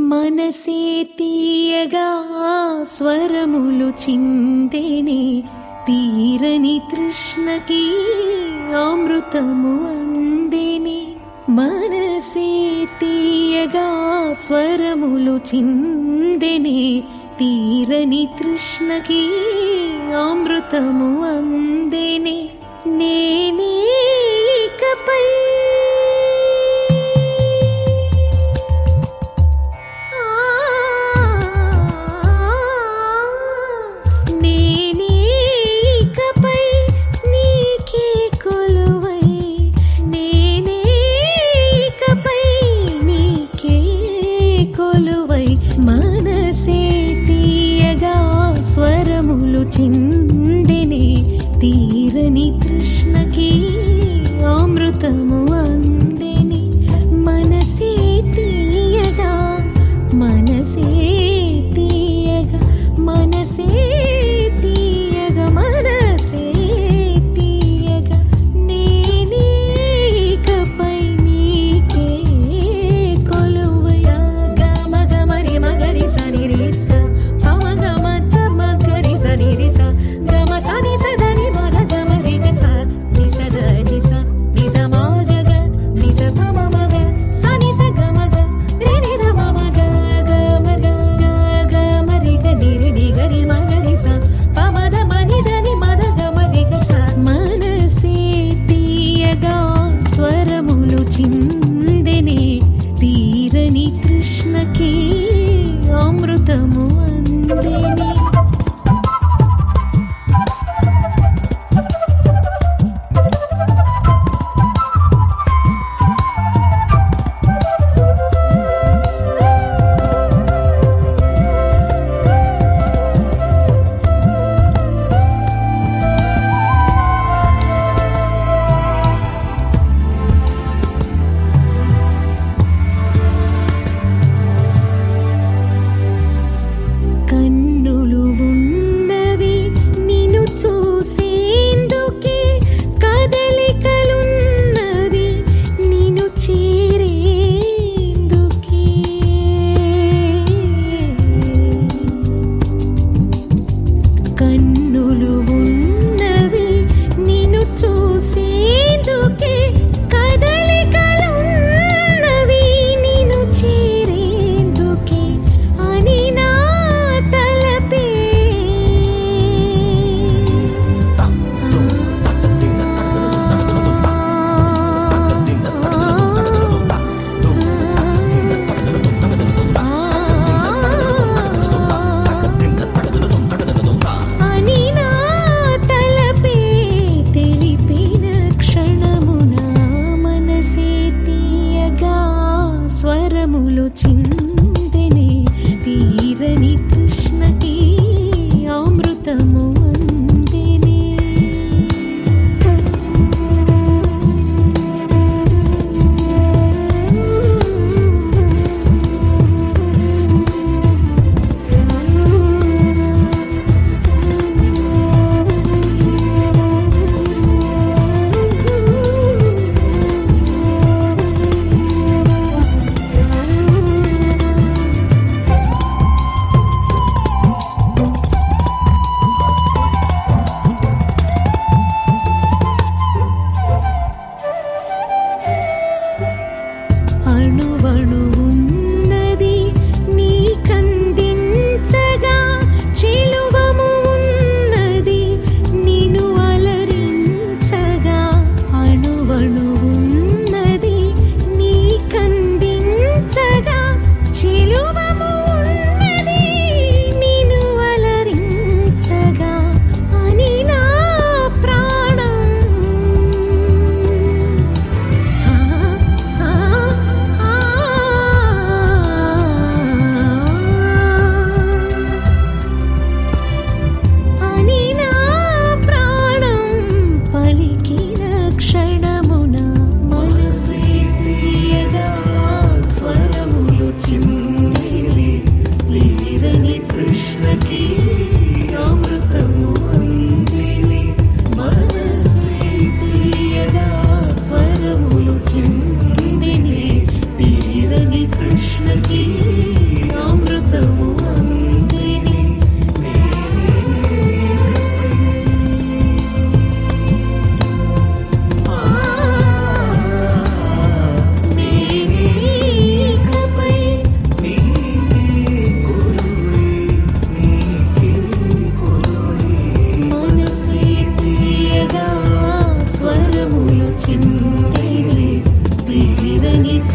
మనసే తీయగా స్వరములు చిందేనే తీరని తృష్ణకి అమృతము అందేనే. మనసే తీయగా స్వరములు చిందేనే తీరని తృష్ణకి అమృతము అందేనే. నేనే ఇకపై మనసే తీయగా స్వరములు చిందినే తీరని తృష్ణకి అమృతము అందిని. మనసే తీయగా మనసే తీయగా మనసే తీయగా మనసే తీయగా నేనే ఇకపై నీకే కొలువయా. గమ గమరి మగరి సని రిస పమ గమ తమ గరి సని రిస గమ సని సదని మగ గమరి గస నిస ద నిస నిస మగ గ నిస పమ మగ సని స గమ గ రిని ద మమ గ గమ గ గమరి గ నిరి ని గరి మగరి స పమ ద మని దని మద గమరి గస. మనసే తీయగా స్వరములు చిందెనే తీరని తృష్ణకి అమృతము అందేనే.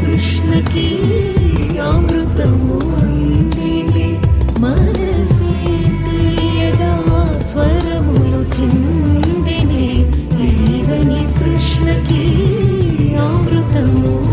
కృష్ణకి అమృతము అందినే మనసే తీయగా స్వరములు చిందినే ఈవని కృష్ణకి అమృతము